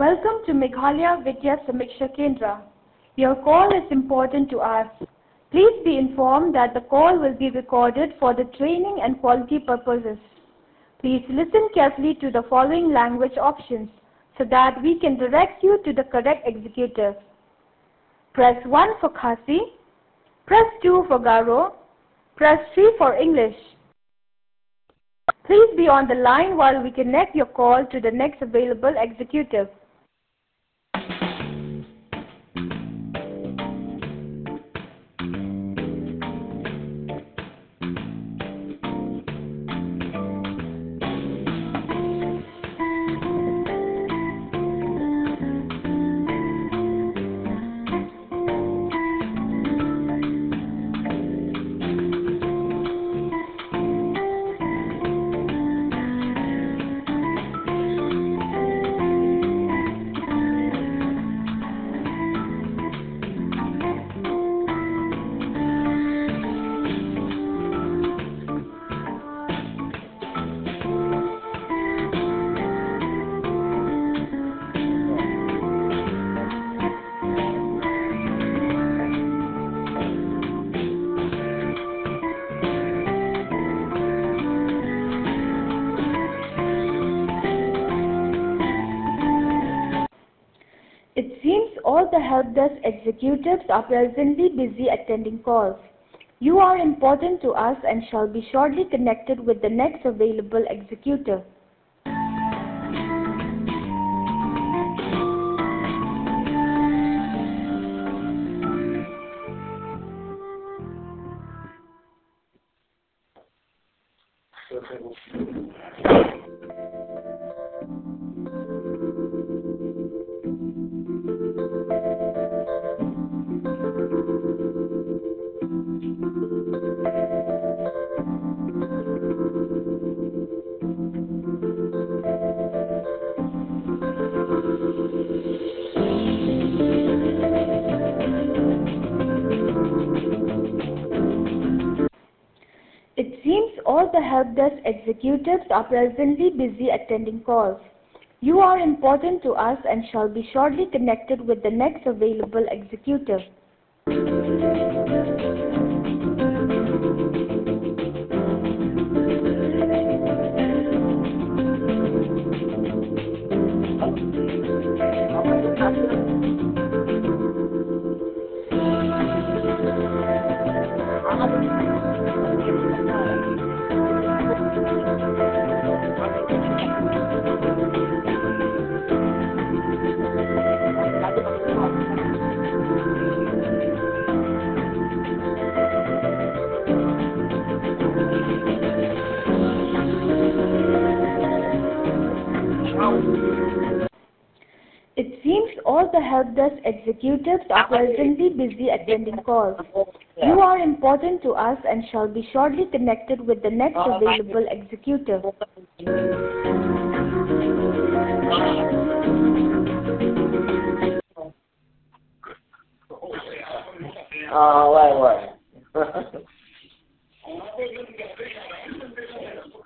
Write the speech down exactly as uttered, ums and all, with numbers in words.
Welcome to Meghalaya Vidya Samiksha Kendra. Your call is important to us. Please be informed that the call will be recorded for the training and quality purposes. Please listen carefully to the following language options so that we can direct you to the correct executive. Press one for Khasi, press two for Garo, press three for English. Please be on the line while we connect your call to the next available executive. It seems all the help desk executives are presently busy attending calls. You are important to us and shall be shortly connected with the next available executive. It seems all the help desk executives are presently busy attending calls. You are important to us and shall be shortly connected with the next available executive. It seems all the help desk executives are presently busy attending calls. You are important to us and shall be shortly connected with the next available executive. À, ouais, ouais.